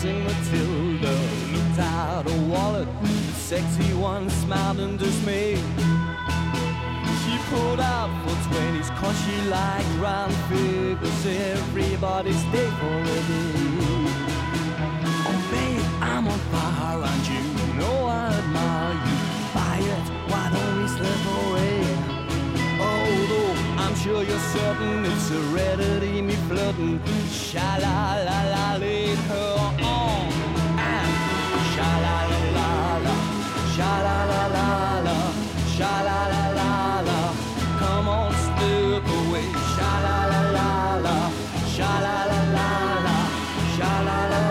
dancing Matilda looked out her wallet. The sexy one smiled in dismay. She pulled out for 20s cause she liked round figures. Everybody stay for a day. Oh babe, I'm on fire and you know I admire you. Buy it, why don't we slip away? Although I'm sure you're certain it's heredity me flirting. Sha-la-la-la, lead her on. And sha-la-la-la-la, sha-la-la-la-la, sha-la-la-la-la. Come on, slip away. Sha-la-la-la-la, sha-la-la-la-la, sha-la-la.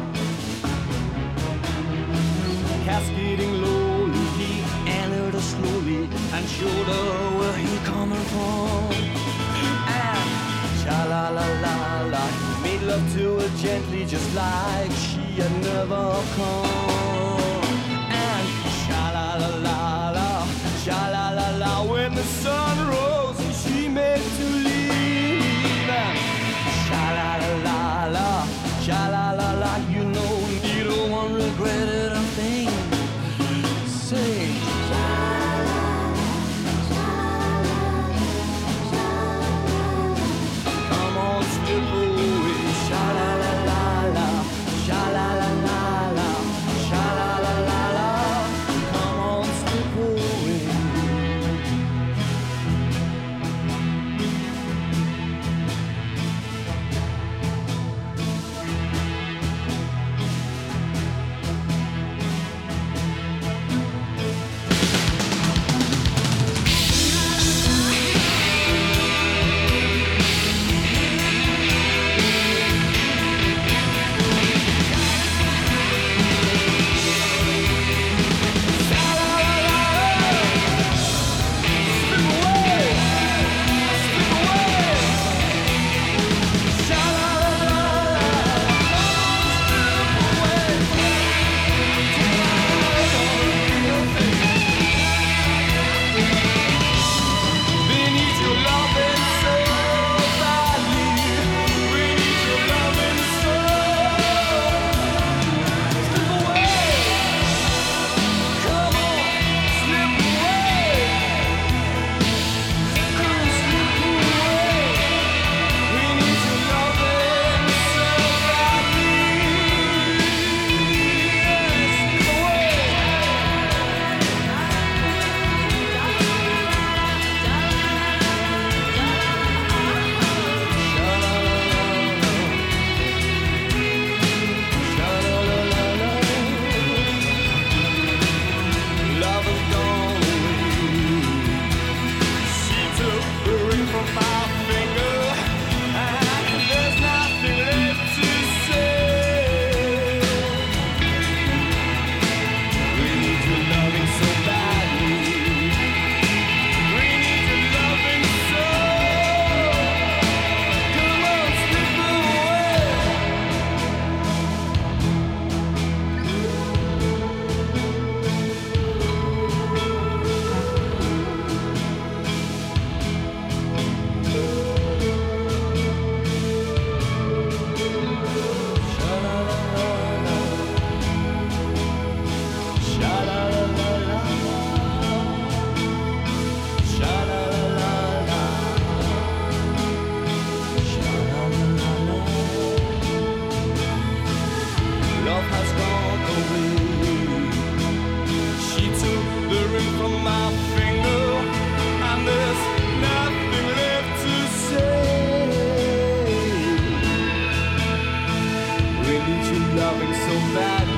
Cascading lowly, he entered her slowly and showed her where he coming from. And sha-la-la-la-la, he made love to her gently, just like she had never come. And sha-la-la-la-la, sha-la-la-la, when the sun rose and she made to leave. And sha-la-la-la-la, sha-la-la-la, you know neither one regretted a thing. Say come on, slip away. Sha-la-la-la-la, sha-la-la-la-la, sha-la-la-la-la. Come on, slip away. Loving so bad.